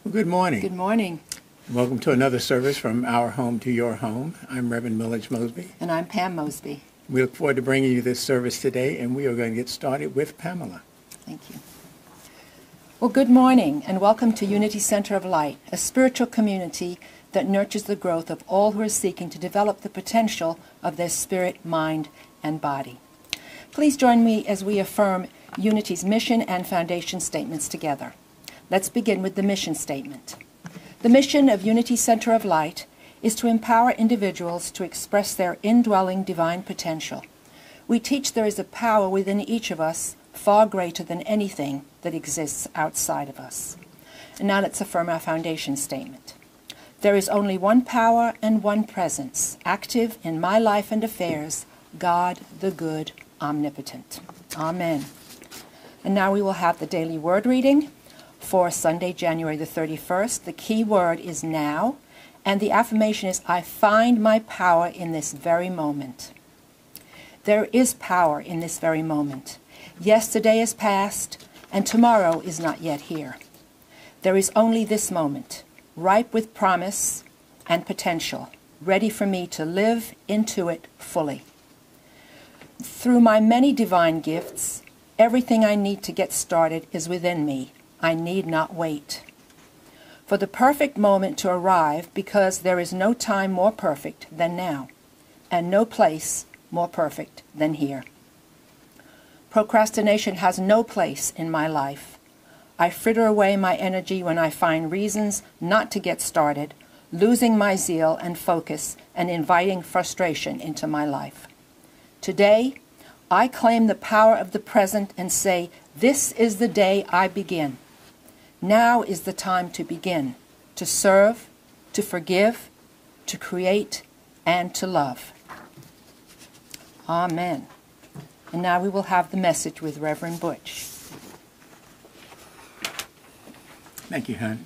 Well, good morning. Good morning. Welcome to another service from our home to your home. I'm Reverend Millage Mosby. And I'm Pam Mosby. We look forward to bringing you this service today, and we are going to get started with Pamela. Thank you. Well, good morning, and welcome to Unity Center of Light, a spiritual community that nurtures the growth of all who are seeking to develop the potential of their spirit, mind, and body. Please join me as we affirm Unity's mission and foundation statements together. Let's begin with the mission statement. The mission of Unity Center of Light is to empower individuals to express their indwelling divine potential. We teach there is a power within each of us far greater than anything that exists outside of us. And now let's affirm our foundation statement. There is only one power and one presence, active in my life and affairs, God the good, omnipotent. Amen. And now we will have the daily word reading for Sunday, January the 31st. The key word is now, and the affirmation is, I find my power in this very moment. There is power in this very moment. Yesterday is past, and tomorrow is not yet here. There is only this moment, ripe with promise and potential, ready for me to live into it fully. Through my many divine gifts, everything I need to get started is within me. I need not wait for the perfect moment to arrive, because there is no time more perfect than now, and no place more perfect than here. Procrastination has no place in my life. I fritter away my energy when I find reasons not to get started, losing my zeal and focus and inviting frustration into my life. Today, I claim the power of the present and say, this is the day I begin. Now is the time to begin, to serve, to forgive, to create, and to love. Amen. And now we will have the message with Reverend Butch. Thank you, hon.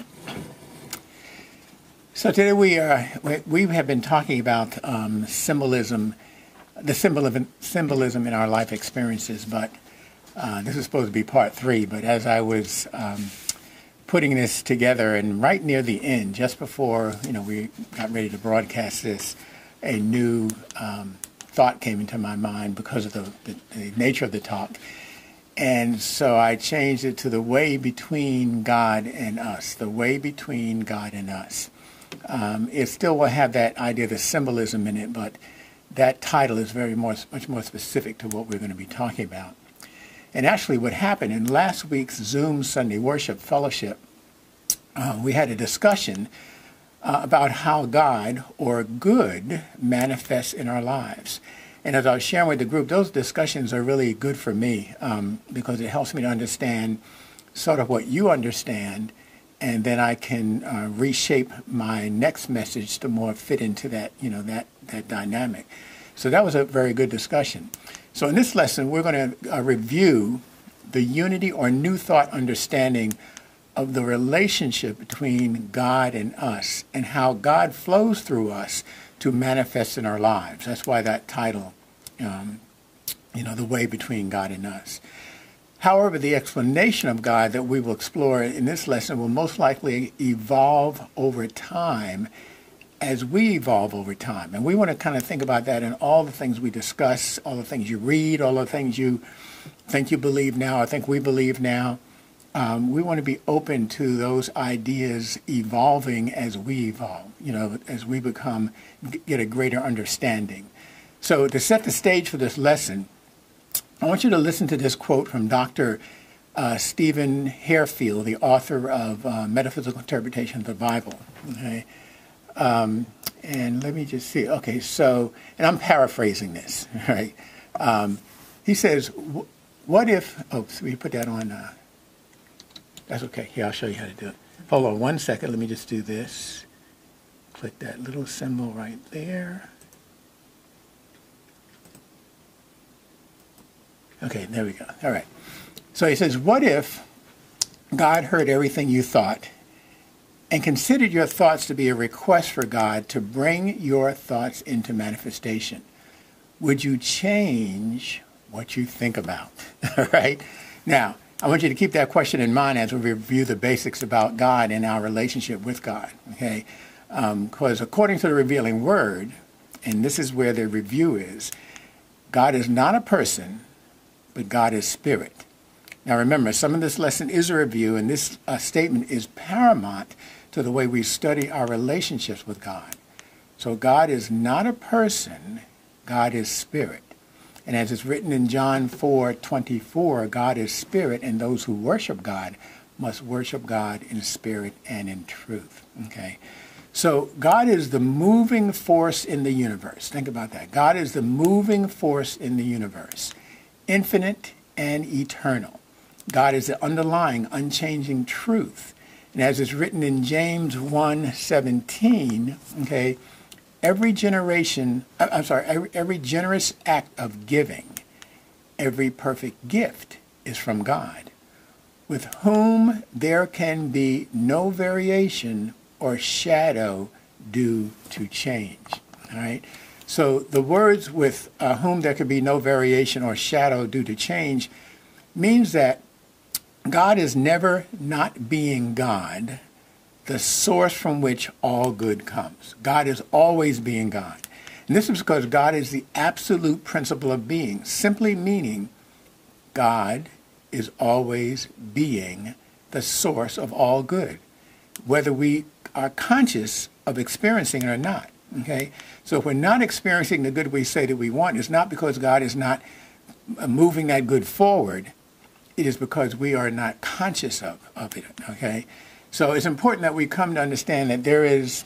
So today we have been talking about symbolism, the symbolism in our life experiences, but this is supposed to be part 3, but as I was putting this together, and right near the end, just before we got ready to broadcast this, a new thought came into my mind because of the nature of the talk. And so I changed it to the way between God and us, the way between God and us. It still will have that idea of the symbolism in it, but that title is much more specific to what we're going to be talking about. And actually what happened in last week's Zoom Sunday Worship Fellowship, we had a discussion about how God, or good, manifests in our lives. And as I was sharing with the group, those discussions are really good for me because it helps me to understand sort of what you understand, and then I can reshape my next message to more fit into that, that dynamic. So that was a very good discussion. So in this lesson, we're going to review the unity or new thought understanding of the relationship between God and us, and how God flows through us to manifest in our lives. That's why that title, the way between God and us. However, the explanation of God that we will explore in this lesson will most likely evolve over time as we evolve over time. And we want to kind of think about that in all the things we discuss, all the things you read, all the things you think you believe now, I think we believe now. We want to be open to those ideas evolving as we evolve, as we get a greater understanding. So to set the stage for this lesson, I want you to listen to this quote from Dr. Stephen Harefield, the author of Metaphysical Interpretation of the Bible. Okay. And let me just see. Okay, so, and I'm paraphrasing this, right? He says, what if, so we put that on, that's okay. Here, I'll show you how to do it. Hold on 1 second. Let me just do this. Click that little symbol right there. Okay, there we go. All right. So he says, what if God heard everything you thought and considered your thoughts to be a request for God to bring your thoughts into manifestation? Would you change what you think about? All right? Now, I want you to keep that question in mind as we review the basics about God and our relationship with God, okay? Because according to the revealing word, and this is where the review is, God is not a person, but God is spirit. Now remember, some of this lesson is a review, and this statement is paramount to the way we study our relationships with God. So God is not a person, God is spirit. And as it's written in John 4:24, God is spirit, and those who worship God must worship God in spirit and in truth. Okay? So God is the moving force in the universe. Think about that. God is the moving force in the universe, infinite and eternal. God is the underlying, unchanging truth. And as it's written in James 1:17, okay, every generous act of giving, every perfect gift is from God, with whom there can be no variation or shadow due to change. All right? So the words with whom there can be no variation or shadow due to change means that God is never not being God, the source from which all good comes. God is always being God. And this is because God is the absolute principle of being, simply meaning God is always being the source of all good, whether we are conscious of experiencing it or not. Okay? So if we're not experiencing the good we say that we want, it's not because God is not moving that good forward. It is because we are not conscious of it. Okay? So it's important that we come to understand that there is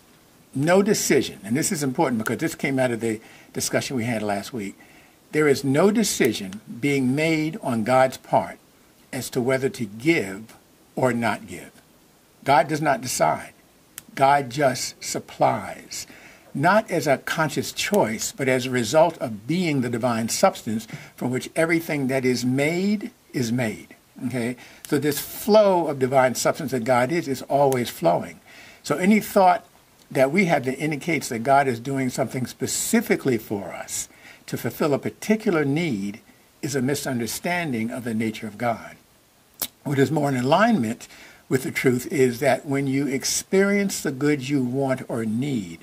no decision, and this is important because this came out of the discussion we had last week. There is no decision being made on God's part as to whether to give or not give. God does not decide. God just supplies, not as a conscious choice, but as a result of being the divine substance from which everything that is made is made. Okay? So this flow of divine substance that God is always flowing. So any thought that we have that indicates that God is doing something specifically for us to fulfill a particular need is a misunderstanding of the nature of God. What is more in alignment with the truth is that when you experience the good you want or need,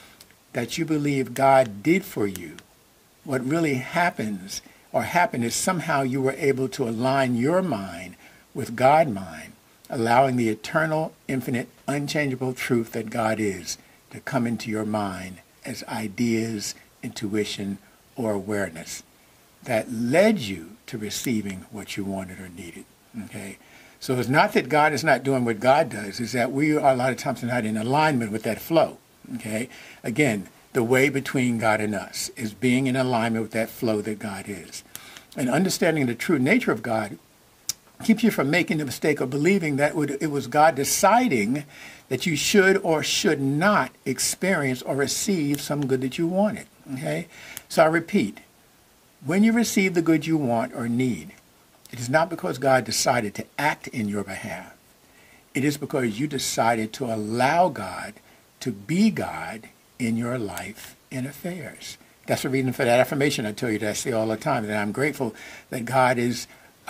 that you believe God did for you, what really happens or happened is somehow you were able to align your mind with God mind, allowing the eternal, infinite, unchangeable truth that God is to come into your mind as ideas, intuition, or awareness that led you to receiving what you wanted or needed. Okay? So it's not that God is not doing what God does, it's that we are a lot of times not in alignment with that flow. Okay? Again, the way between God and us is being in alignment with that flow that God is. And understanding the true nature of God keeps you from making the mistake of believing that it was God deciding that you should or should not experience or receive some good that you wanted. Okay? So I repeat, when you receive the good you want or need, it is not because God decided to act in your behalf. It is because you decided to allow God to be God in your life and affairs. That's the reason for that affirmation I tell you that I say all the time, that I'm grateful that God is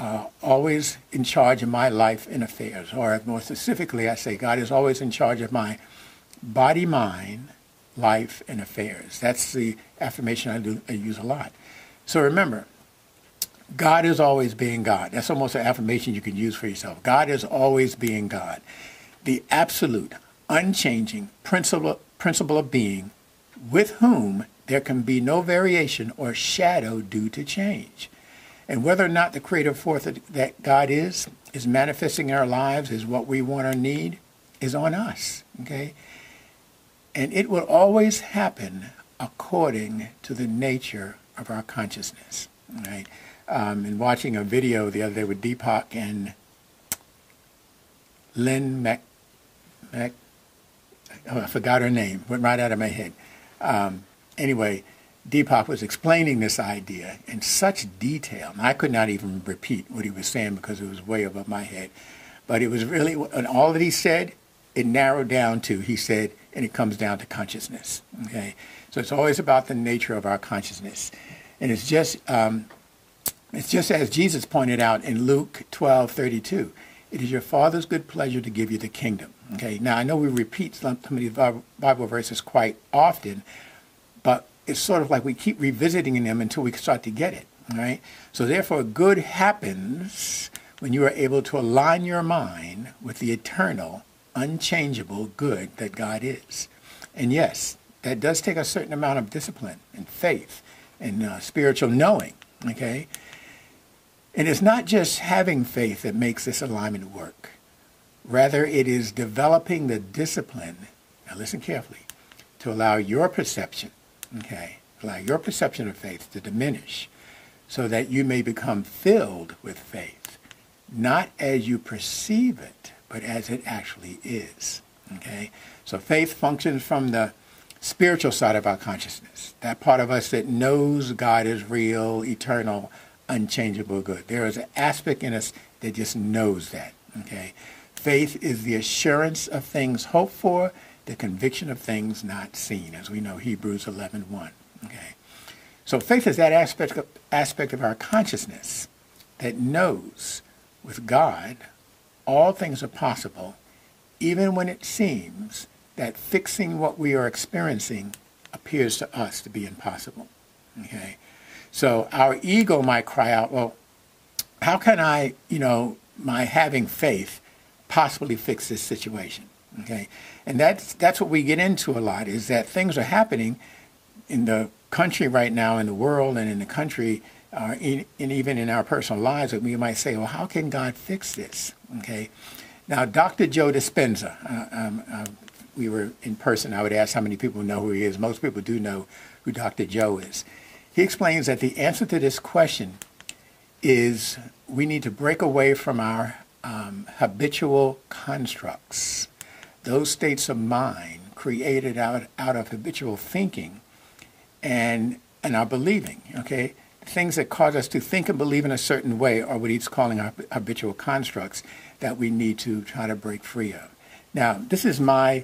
always in charge of my life and affairs. Or more specifically, I say God is always in charge of my body, mind, life, and affairs. That's the affirmation I use a lot. So remember, God is always being God. That's almost an affirmation you can use for yourself. God is always being God. The absolute, unchanging principle of being, with whom there can be no variation or shadow due to change. And whether or not the creative force that God is manifesting in our lives, is what we want or need, is on us. Okay? And it will always happen according to the nature of our consciousness. Right? In watching a video the other day with Deepak and Lynn I forgot her name, went right out of my head. Anyway, Deepak was explaining this idea in such detail. And I could not even repeat what he was saying because it was way above my head. But it was really, and all that he said, it narrowed down to, he said, and it comes down to consciousness. Okay? So it's always about the nature of our consciousness. And it's just It's just as Jesus pointed out in Luke 12:32. It is your Father's good pleasure to give you the kingdom. Okay. Now I know we repeat some of these Bible verses quite often, but it's sort of like we keep revisiting them until we start to get it. All right. So therefore, good happens when you are able to align your mind with the eternal, unchangeable good that God is. And yes, that does take a certain amount of discipline and faith and spiritual knowing. Okay. And it's not just having faith that makes this alignment work. Rather, it is developing the discipline, now listen carefully, to allow your perception, allow your perception of faith to diminish so that you may become filled with faith, not as you perceive it, but as it actually is. Okay? So faith functions from the spiritual side of our consciousness, that part of us that knows God is real, eternal, unchangeable good. There is an aspect in us that just knows that. Okay? Faith is the assurance of things hoped for, the conviction of things not seen, as we know Hebrews 11:1. Okay? So faith is that aspect of our consciousness that knows with God all things are possible, even when it seems that fixing what we are experiencing appears to us to be impossible. Okay? So our ego might cry out, well, how can I, my having faith possibly fix this situation? Okay? And that's what we get into a lot, is that things are happening in the country right now, in the world and in the country, and even in our personal lives, that we might say, well, how can God fix this? Okay? Now, Dr. Joe Dispenza, we were in person. I would ask how many people know who he is. Most people do know who Dr. Joe is. He explains that the answer to this question is we need to break away from our habitual constructs, those states of mind created out of habitual thinking and our believing, okay? Things that cause us to think and believe in a certain way are what he's calling our habitual constructs that we need to try to break free of. Now, this is my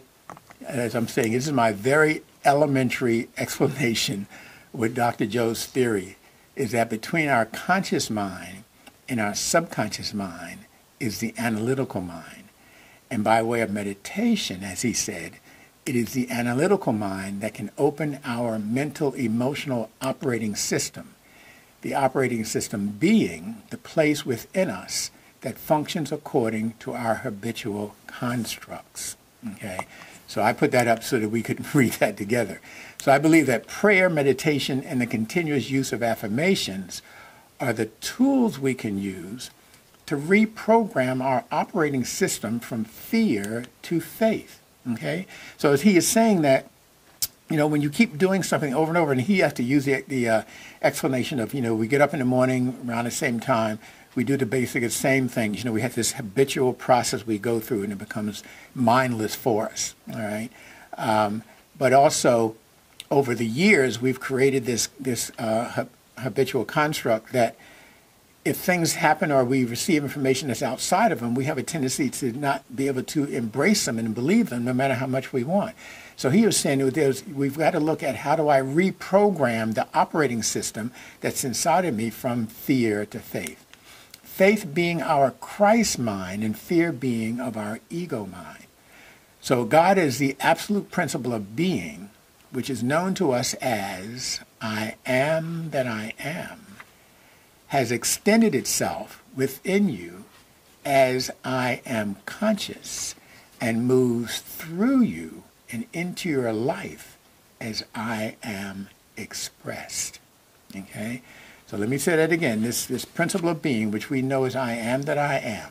very elementary explanation with Dr. Joe's theory, is that between our conscious mind and our subconscious mind is the analytical mind. And by way of meditation, as he said, it is the analytical mind that can open our mental, emotional operating system, the operating system being the place within us that functions according to our habitual constructs. Okay? So I put that up so that we could read that together. So I believe that prayer, meditation, and the continuous use of affirmations are the tools we can use to reprogram our operating system from fear to faith. Okay? So as he is saying that, when you keep doing something over and over, and he has to use the explanation of, we get up in the morning around the same time, we do the basic same things. We have this habitual process we go through, and it becomes mindless for us. All right, but also over the years we've created this habitual construct that if things happen or we receive information that's outside of them, we have a tendency to not be able to embrace them and believe them, no matter how much we want. So he was saying we've got to look at how do I reprogram the operating system that's inside of me from fear to faith. Faith being our Christ mind and fear being of our ego mind. So God is the absolute principle of being, which is known to us as I am that I am, has extended itself within you as I am conscious and moves through you and into your life as I am expressed. Okay? So let me say that again. This principle of being, which we know as I am that I am,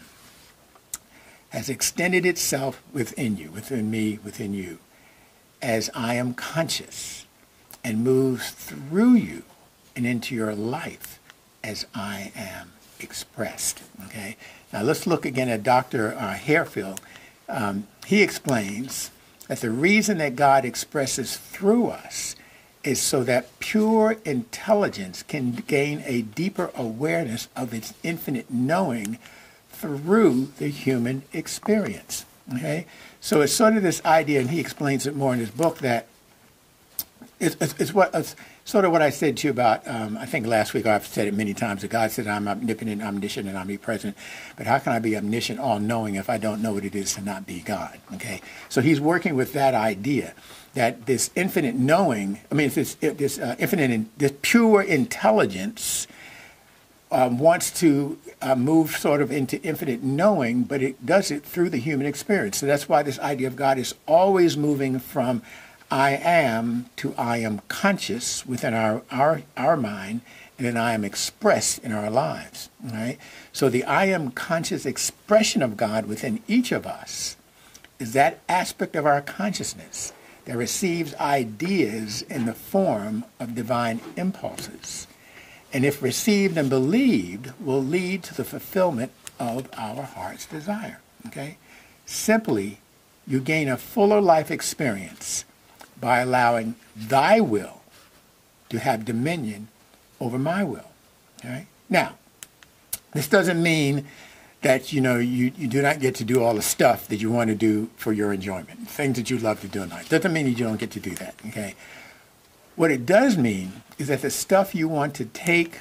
has extended itself within you, within me, within you, as I am conscious, and moves through you and into your life as I am expressed. Okay? Now let's look again at Dr. Harefield. He explains that the reason that God expresses through us is so that pure intelligence can gain a deeper awareness of its infinite knowing through the human experience. Okay? So it's sort of this idea, and he explains it more in his book, that It's sort of what I said to you about, I think last week, or I've said it many times, that God said I'm omnipotent, omniscient, and omnipresent. But how can I be omniscient, all-knowing, if I don't know what it is to not be God? Okay? So he's working with that idea that this infinite knowing, this pure intelligence wants to move sort of into infinite knowing, but it does it through the human experience. So that's why this idea of God is always moving from I am to I am conscious within our mind, and then I am expressed in our lives. Right? So the I am conscious expression of God within each of us is that aspect of our consciousness that receives ideas in the form of divine impulses. And if received and believed, will lead to the fulfillment of our heart's desire. Okay? Simply, you gain a fuller life experience by allowing thy will to have dominion over my will. Okay? Now, this doesn't mean that you do not get to do all the stuff that you want to do for your enjoyment, things that you love to do in life. Doesn't mean you don't get to do that. Okay? What it does mean is that the stuff you want to take,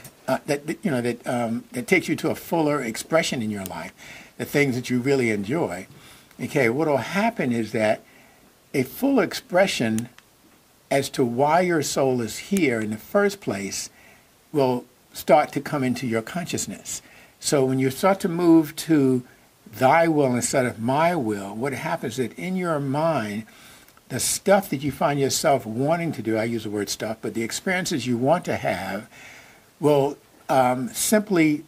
that takes you to a fuller expression in your life, the things that you really enjoy. Okay, what will happen is that a full expression as to why your soul is here in the first place will start to come into your consciousness. So when you start to move to thy will instead of my will, what happens is that in your mind, the stuff that you find yourself wanting to do, I use the word stuff, but the experiences you want to have will simply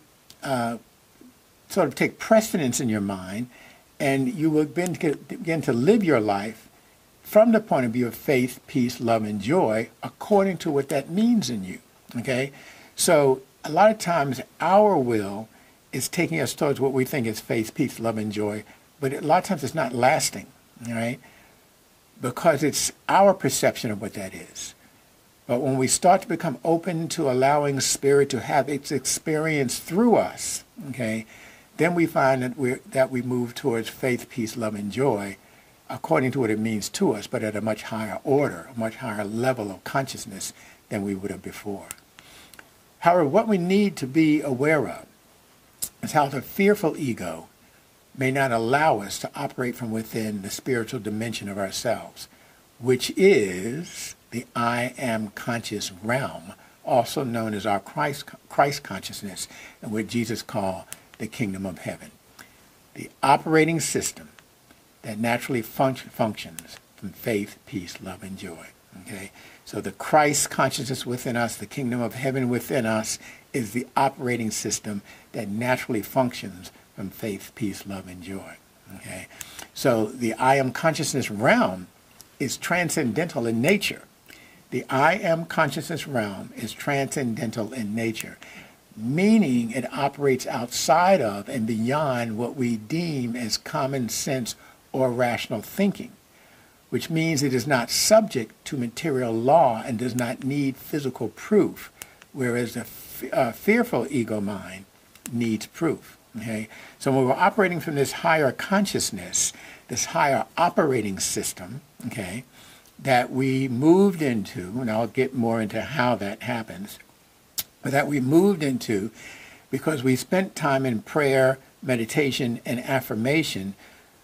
sort of take precedence in your mind, and you will begin to live your life from the point of view of faith, peace, love, and joy, according to what that means in you. Okay? So a lot of times our will is taking us towards what we think is faith, peace, love, and joy, but a lot of times it's not lasting. All right? Because it's our perception of what that is. But when we start to become open to allowing Spirit to have its experience through us, okay, then we find that we move towards faith, peace, love, and joy according to what it means to us, but at a much higher order, a much higher level of consciousness than we would have before. However, what we need to be aware of is how the fearful ego may not allow us to operate from within the spiritual dimension of ourselves, which is the I am conscious realm, also known as our Christ consciousness, and what Jesus called the kingdom of heaven. The operating system that naturally functions from faith, peace, love, and joy. Okay? So the Christ consciousness within us, the kingdom of heaven within us, is the operating system that naturally functions from faith, peace, love, and joy. Okay? So the I am consciousness realm is transcendental in nature. The I am consciousness realm is transcendental in nature, meaning it operates outside of and beyond what we deem as common sense or rational thinking, which means it is not subject to material law and does not need physical proof, whereas the fearful ego mind needs proof. Okay? So when we're operating from this higher consciousness, this higher operating system, okay, that we moved into, and I'll get more into how that happens, but that we moved into because we spent time in prayer, meditation, and affirmation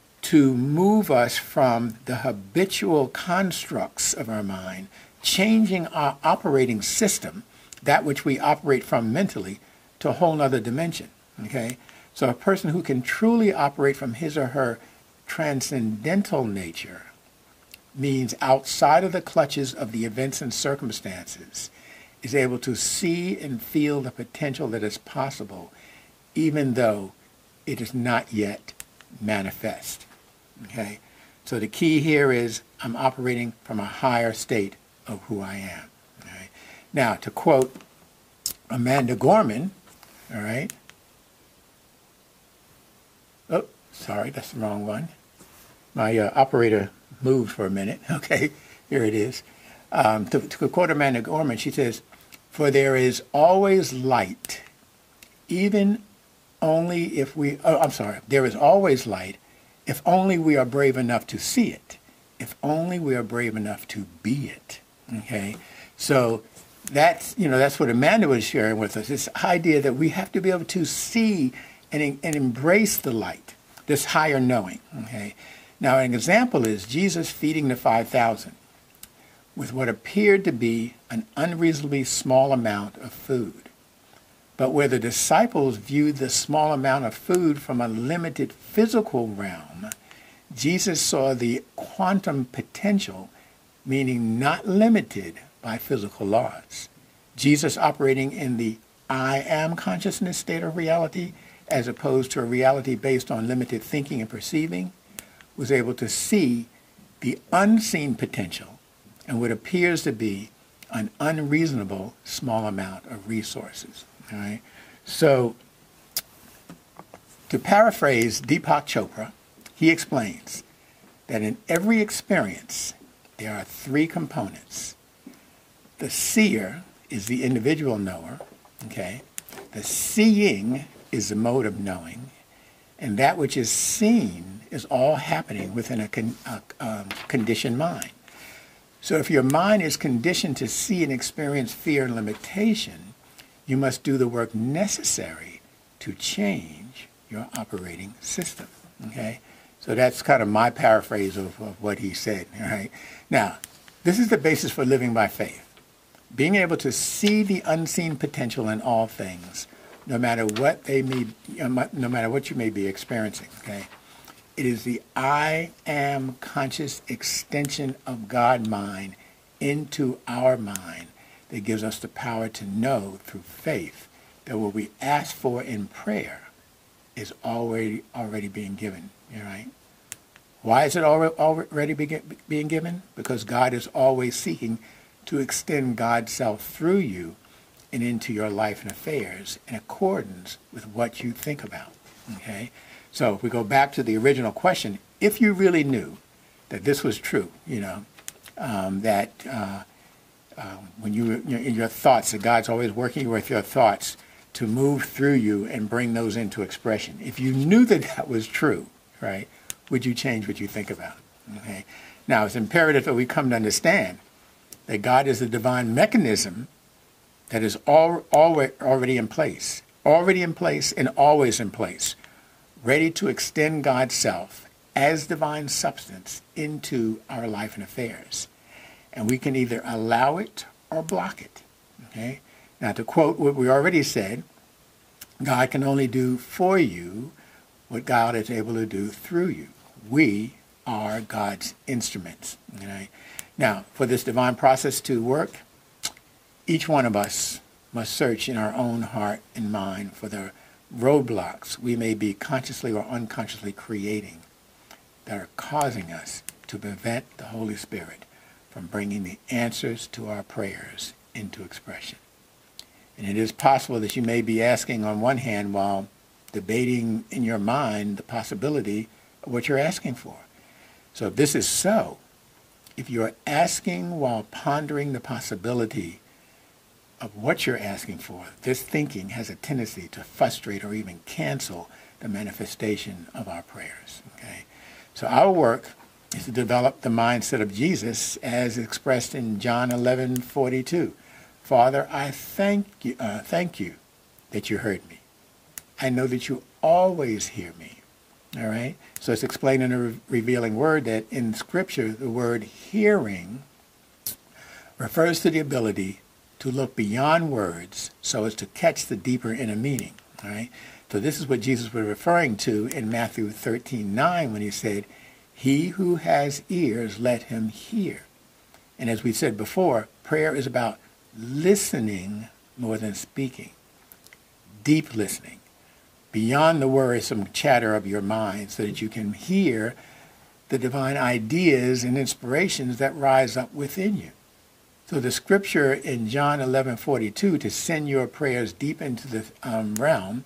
to move us from the habitual constructs of our mind, changing our operating system, that which we operate from mentally, to a whole other dimension. Okay? So a person who can truly operate from his or her transcendental nature means outside of the clutches of the events and circumstances, is able to see and feel the potential that is possible, even though it is not yet manifest. Okay? So the key here is I'm operating from a higher state of who I am. All right? Now, to quote Amanda Gorman, all right? Oh, sorry, that's the wrong one. My operator moved for a minute. Okay, here it is. To quote Amanda Gorman, she says, "For there is always light, even only if we, there is always light, if only we are brave enough to see it, if only we are brave enough to be it." Okay, so that's what Amanda was sharing with us. This idea that we have to be able to see and embrace the light, this higher knowing. Okay, now an example is Jesus feeding the 5,000 with what appeared to be an unreasonably small amount of food. But where the disciples viewed the small amount of food from a limited physical realm, Jesus saw the quantum potential, meaning not limited by physical laws. Jesus, operating in the I am consciousness state of reality, as opposed to a reality based on limited thinking and perceiving, was able to see the unseen potential and what appears to be an unreasonable small amount of resources. All right? So, to paraphrase Deepak Chopra, he explains that in every experience, there are three components. The seer is the individual knower, okay? The seeing is the mode of knowing, and that which is seen is all happening within a conditioned mind. So if your mind is conditioned to see and experience fear and limitation, you must do the work necessary to change your operating system, okay? So that's kind of my paraphrase of what he said, all right? Now, this is the basis for living by faith. Being able to see the unseen potential in all things, no matter what no matter what you may be experiencing, okay? It is the I am conscious extension of God mind into our mind that gives us the power to know through faith that what we ask for in prayer is already being given, all right? Why is it already being given? Because God is always seeking to extend God's self through you and into your life and affairs in accordance with what you think about, okay? So if we go back to the original question, if you really knew that this was true, that when you in your thoughts, that God's always working with your thoughts to move through you and bring those into expression. If you knew that that was true, right, would you change what you think about? Okay. Now, it's imperative that we come to understand that God is a divine mechanism that is already in place and always in place, ready to extend God's self as divine substance into our life and affairs. And we can either allow it or block it. Okay? Now, to quote what we already said, God can only do for you what God is able to do through you. We are God's instruments. Okay? Now, for this divine process to work, each one of us must search in our own heart and mind for the roadblocks we may be consciously or unconsciously creating that are causing us to prevent the Holy Spirit from bringing the answers to our prayers into expression. And it is possible that you may be asking on one hand while debating in your mind the possibility of what you're asking for. So if this is so, if you're asking while pondering the possibility of what you're asking for, this thinking has a tendency to frustrate or even cancel the manifestation of our prayers. Okay? So our work is to develop the mindset of Jesus as expressed in John 11:42. Father, I thank you that you heard me. I know that you always hear me. All right? So it's explained in a revealing word that in Scripture, the word hearing refers to the ability to look beyond words so as to catch the deeper inner meaning. All right? So this is what Jesus was referring to in Matthew 13:9 when he said, he who has ears, let him hear. And as we said before, prayer is about listening more than speaking. Deep listening. Beyond the worrisome chatter of your mind so that you can hear the divine ideas and inspirations that rise up within you. So the scripture in John 11:42 to send your prayers deep into the realm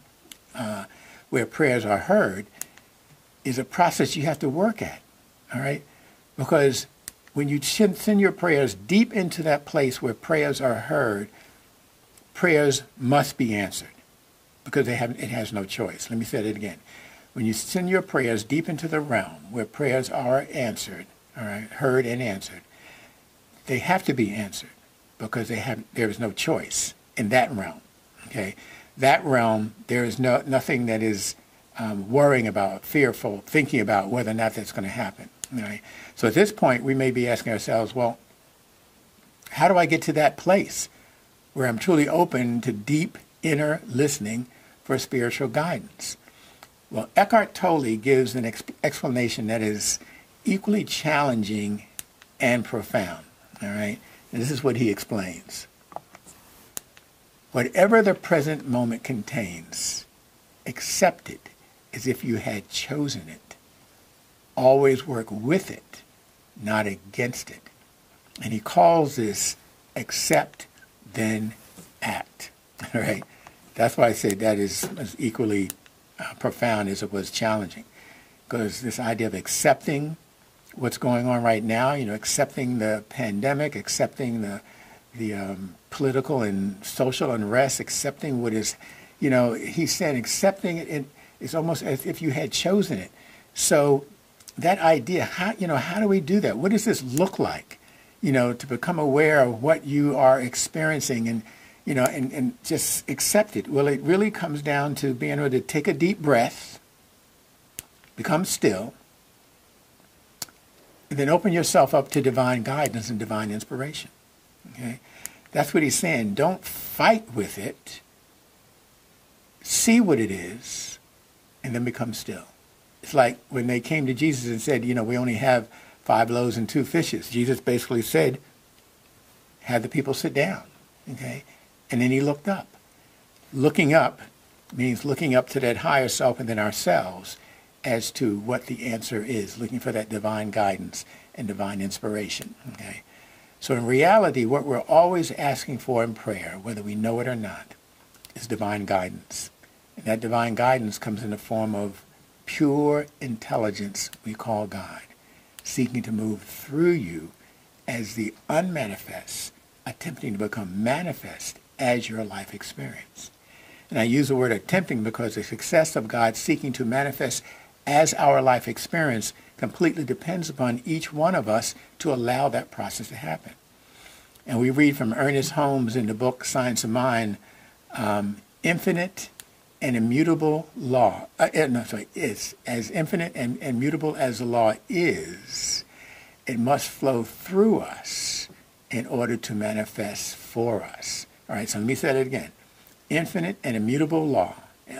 where prayers are heard is a process you have to work at, all right? Because when you send your prayers deep into that place where prayers are heard, prayers must be answered because it has no choice. Let me say it again. When you send your prayers deep into the realm where prayers are answered, all right, heard and answered, they have to be answered because there is no choice in that realm. Okay, that realm, there is nothing that is worrying about, fearful, thinking about whether or not that's going to happen. Right? So at this point, we may be asking ourselves, well, how do I get to that place where I'm truly open to deep inner listening for spiritual guidance? Well, Eckhart Tolle gives an explanation that is equally challenging and profound. All right? And this is what he explains. Whatever the present moment contains, accept it as if you had chosen it. Always work with it, not against it. And he calls this accept, then act. All right? That's why I say that is as equally profound as it was challenging. Because this idea of accepting what's going on right now, accepting the pandemic, accepting the political and social unrest, accepting what is, he said accepting it is almost as if you had chosen it. So that idea, how do we do that? What does this look like? To become aware of what you are experiencing and, and just accept it. Well, it really comes down to being able to take a deep breath, become still, and then open yourself up to divine guidance and divine inspiration. Okay? That's what he's saying. Don't fight with it. See what it is, and then become still. It's like when they came to Jesus and said, we only have 5 loaves and 2 fishes. Jesus basically said, have the people sit down. Okay? And then he looked up. Looking up means looking up to that higher self within ourselves as to what the answer is, looking for that divine guidance and divine inspiration. Okay? So in reality, what we're always asking for in prayer, whether we know it or not, is divine guidance. And that divine guidance comes in the form of pure intelligence we call God, seeking to move through you as the unmanifest, attempting to become manifest as your life experience. And I use the word attempting because the success of God seeking to manifest as our life experience completely depends upon each one of us to allow that process to happen. And we read from Ernest Holmes in the book Science of Mind, infinite and immutable law, is as infinite and immutable as the law is, it must flow through us in order to manifest for us. All right, so let me say that again. Infinite and immutable law,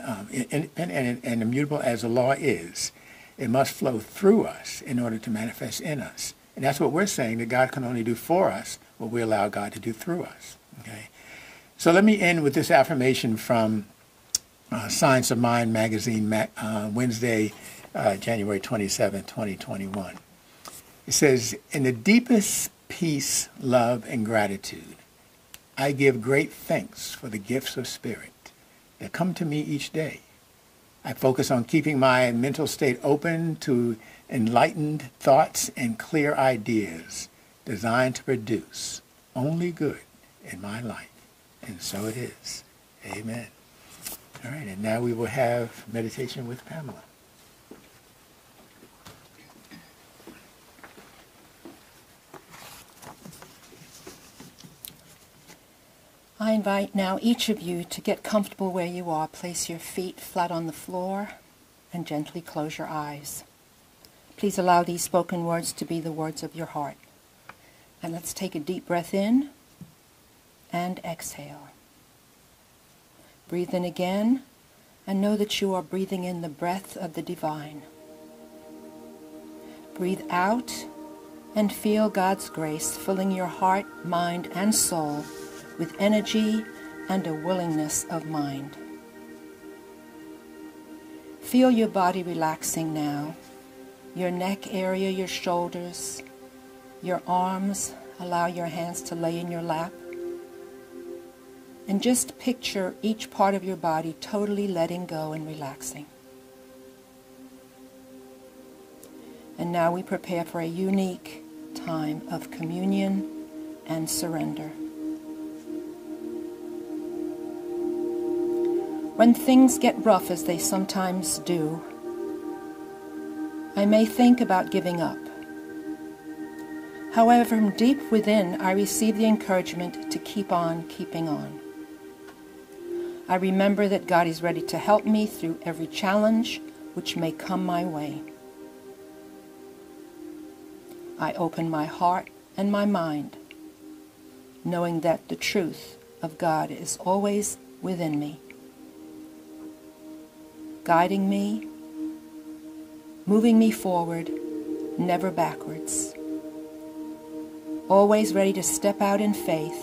and immutable as the law is, it must flow through us in order to manifest in us. And that's what we're saying, that God can only do for us what we allow God to do through us. Okay. So let me end with this affirmation from Science of Mind magazine, Wednesday, January 27, 2021. It says, in the deepest peace, love, and gratitude, I give great thanks for the gifts of spirit that come to me each day. I focus on keeping my mental state open to enlightened thoughts and clear ideas designed to produce only good in my life. And so it is. Amen. All right, and now we will have meditation with Pamela. I invite now each of you to get comfortable where you are. Place your feet flat on the floor and gently close your eyes. Please allow these spoken words to be the words of your heart. And let's take a deep breath in and exhale. Breathe in again and know that you are breathing in the breath of the divine. Breathe out and feel God's grace filling your heart, mind, and soul with energy and a willingness of mind. Feel your body relaxing now. Your neck area, your shoulders, your arms. Allow your hands to lay in your lap. And just picture each part of your body totally letting go and relaxing. And now we prepare for a unique time of communion and surrender. When things get rough, as they sometimes do, I may think about giving up. However, from deep within, I receive the encouragement to keep on keeping on. I remember that God is ready to help me through every challenge which may come my way. I open my heart and my mind, knowing that the truth of God is always within me, guiding me, moving me forward, never backwards, always ready to step out in faith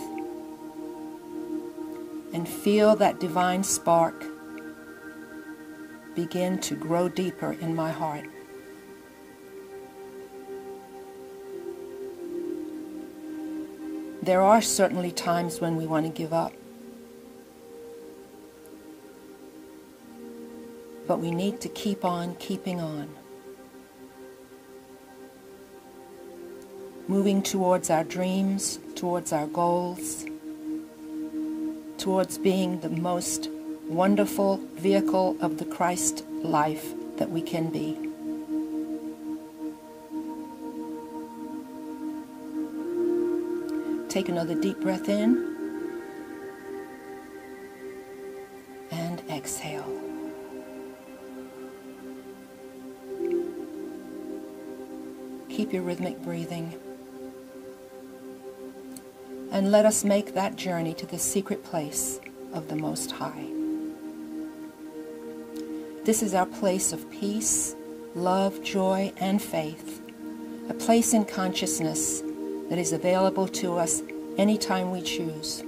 and feel that divine spark begin to grow deeper in my heart. There are certainly times when we want to give up, but we need to keep on keeping on, moving towards our dreams, towards our goals, towards being the most wonderful vehicle of the Christ life that we can be. Take another deep breath in and exhale. Keep your rhythmic breathing. And let us make that journey to the secret place of the Most High. This is our place of peace, love, joy, and faith, a place in consciousness that is available to us anytime we choose.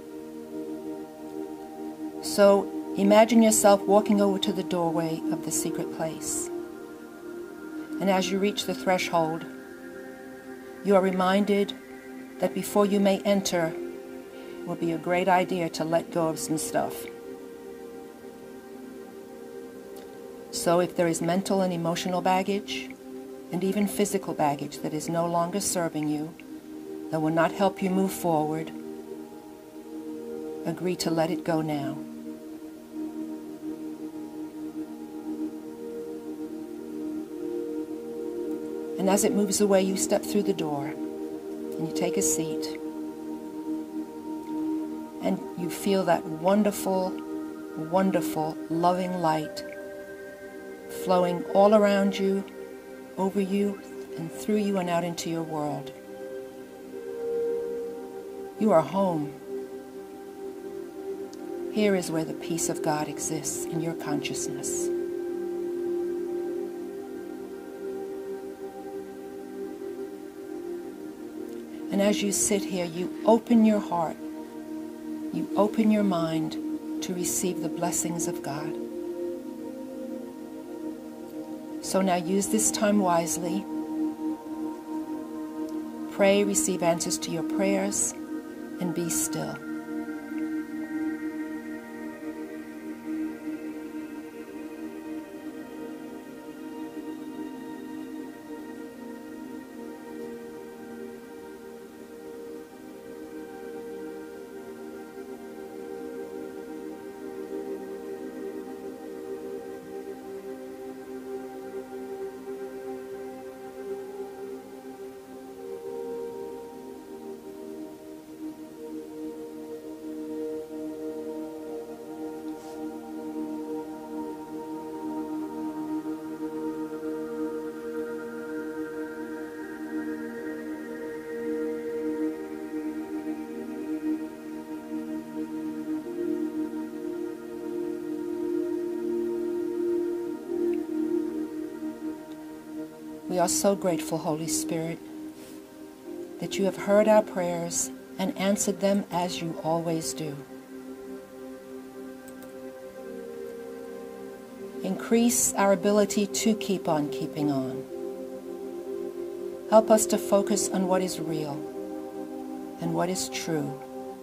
So imagine yourself walking over to the doorway of the secret place. And as you reach the threshold, you are reminded that before you may enter, it will be a great idea to let go of some stuff. So if there is mental and emotional baggage, and even physical baggage that is no longer serving you, that will not help you move forward, agree to let it go now. And as it moves away, you step through the door and you take a seat and you feel that wonderful, wonderful, loving light flowing all around you, over you, and through you and out into your world. You are home. Here is where the peace of God exists in your consciousness. And as you sit here, you open your heart, you open your mind to receive the blessings of God. So now use this time wisely. Pray, receive answers to your prayers, and be still. We are so grateful, Holy Spirit, that you have heard our prayers and answered them as you always do. Increase our ability to keep on keeping on. Help us to focus on what is real and what is true.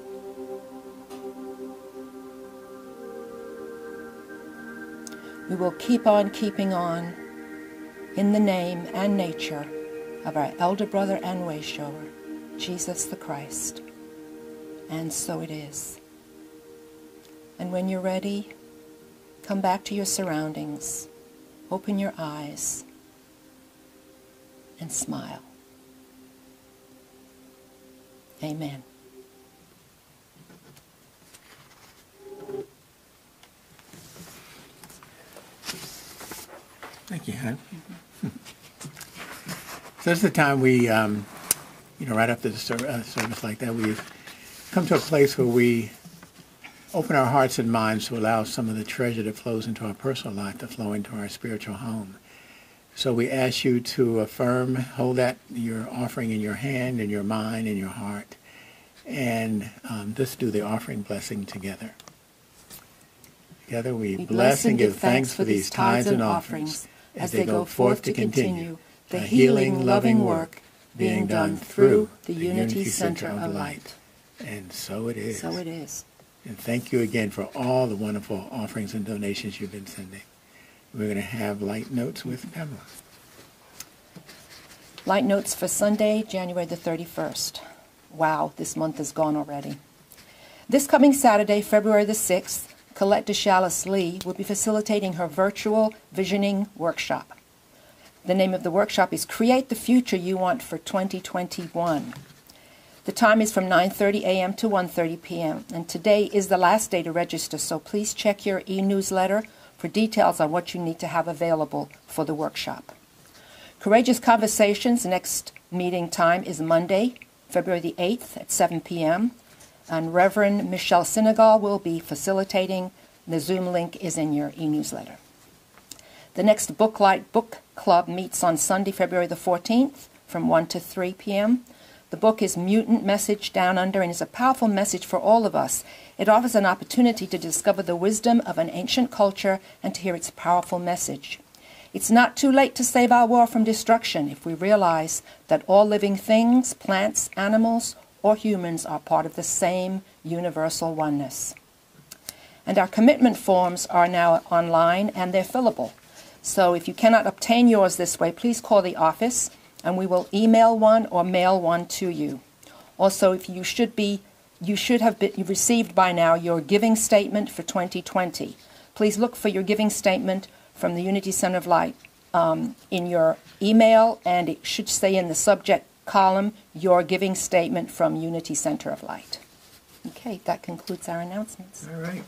We will keep on keeping on in the name and nature of our elder brother and wayshower, Jesus the Christ. And so it is. And when you're ready, come back to your surroundings, open your eyes, and smile. Amen. Thank you, hon. So this is the time we, right after the service like that, we've come to a place where we open our hearts and minds to allow some of the treasure that flows into our personal life to flow into our spiritual home. So we ask you to affirm, hold that, your offering in your hand, in your mind, in your heart, and just do the offering blessing together. Together we bless and give thanks for these tithes and offerings as they go forth to continue the healing, loving work being done through the Unity Center of Light. And so it is. So it is. And thank you again for all the wonderful offerings and donations you've been sending. We're going to have light notes with Pamela. Light notes for Sunday, January the 31st. Wow, this month is gone already. This coming Saturday, February the 6th, Colette DeShalis Lee will be facilitating her virtual visioning workshop. The name of the workshop is Create the Future You Want for 2021. The time is from 9:30 a.m. to 1:30 p.m. and today is the last day to register, so please check your e-newsletter for details on what you need to have available for the workshop. Courageous Conversations next meeting time is Monday, February the 8th at 7 p.m. and Reverend Michelle Sinegal will be facilitating. The Zoom link is in your e-newsletter. The next Booklight Book Club meets on Sunday, February the 14th from 1 to 3 p.m. The book is Mutant Message Down Under and is a powerful message for all of us. It offers an opportunity to discover the wisdom of an ancient culture and to hear its powerful message. It's not too late to save our world from destruction if we realize that all living things, plants, animals, or humans are part of the same universal oneness. And our commitment forms are now online and they're fillable. So if you cannot obtain yours this way, please call the office and we will email one or mail one to you. Also, if you should have received by now your giving statement for 2020. Please look for your giving statement from the Unity Center of Light in your email, and it should say in the subject column, your giving statement from Unity Center of Light. Okay, that concludes our announcements. All right.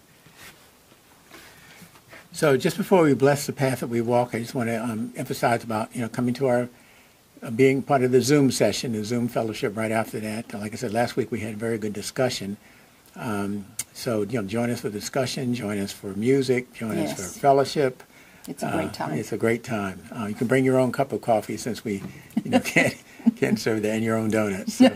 So just before we bless the path that we walk, I just want to emphasize about, coming to our being part of the Zoom session, the Zoom fellowship right after that. Like I said, last week we had a very good discussion. So, join us for discussion, join us for music, join us for fellowship. It's a great time. It's a great time. You can bring your own cup of coffee since we, can't serve that, and your own donuts. So,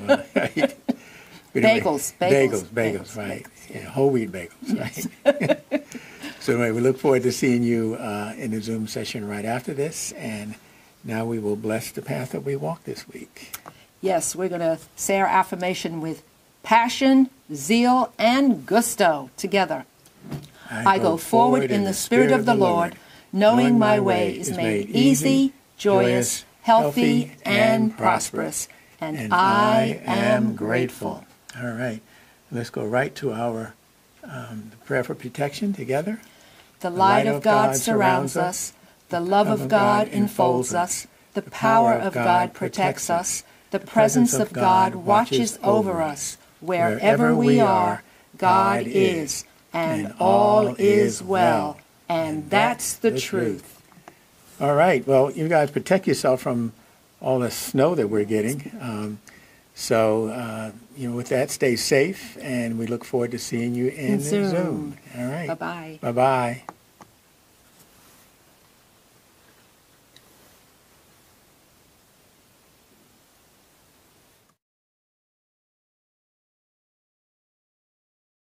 bagels, right. Yeah, whole wheat bagels, right. So anyway, we look forward to seeing you in the Zoom session right after this, and now we will bless the path that we walk this week. Yes, we're going to say our affirmation with passion, zeal, and gusto together. I go forward in the Spirit of the Lord, knowing my way is made easy, joyous, healthy, and prosperous, and I am grateful. All right. Let's go right to our prayer for protection together. The light of God surrounds us. The love of God enfolds us. The power of God protects us. The presence of God watches over us. Wherever we are, God is, and all is well. And that's the truth. All right. Well, you guys protect yourself from all the snow that we're getting. So, with that, stay safe, and we look forward to seeing you in Zoom. All right. Bye-bye. Bye-bye.